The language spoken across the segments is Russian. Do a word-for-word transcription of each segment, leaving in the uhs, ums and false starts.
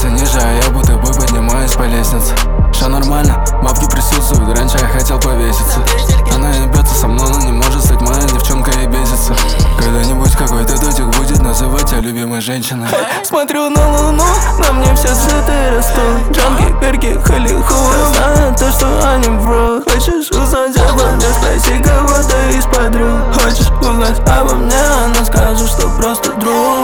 спускается ниже, а я будто бы поднимаюсь по лестнице. Всё нормально, бабки присутствуют, раньше я хотел повеситься. Она не бьется со мной, но не может стать моей девчонкой и бесится. Когда-нибудь какой-то дочек будет называть тебя любимой женщиной. Смотрю на луну, на мне все цветы растут. Джанки, перки, холли-ху. Знаю то, что они бро. Хочешь узнать обо мне, спроси кого-то из подруг. Хочешь узнать обо мне, она скажет, что просто друг.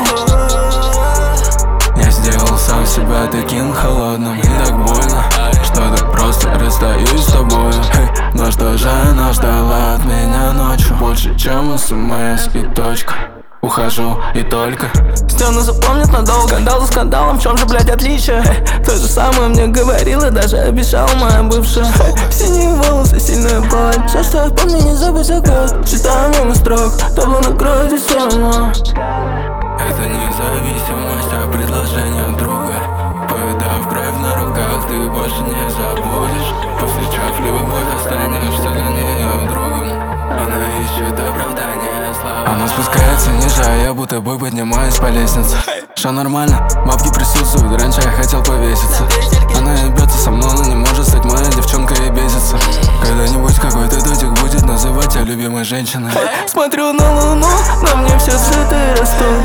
Я сделал сам себя таким холодным, и так больно, что так просто расстаюсь с тобой. Hey, но что же она ждала от меня ночью? Больше, чем смс и точка. Ухожу и только Стену запомнит надолго. Скандал за скандалом, в чем же, блядь, отличие? Hey, то же самое мне говорила, даже обещала моя бывшая. Hey, синие волосы, сильная боль. Все, что я помню, не забудь за год. Читаю мимо строк, табло накроет и все равно. Это независимость, а предложение друга. Повидав кровь на руках, ты больше не забудешь. Повстречав любовь, останешься для нее другом. Она ищет оправдание слова. Она спускается ниже, а я будто бы поднимаюсь по лестнице. Всё нормально, бабки присутствуют, раньше я хотел повеситься. Она не бьется со мной, но не может стать моей девчонкой и бесится. Когда-нибудь какой-то дочек будет называть тебя любимой женщиной. Смотрю на луну, на мне все цветы растут.